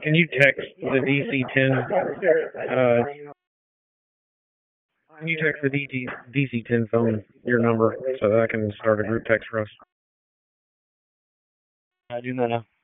Can you text the DC-10? Can you text the DC-10 phone your number so that I can start a group text for us? I do not know.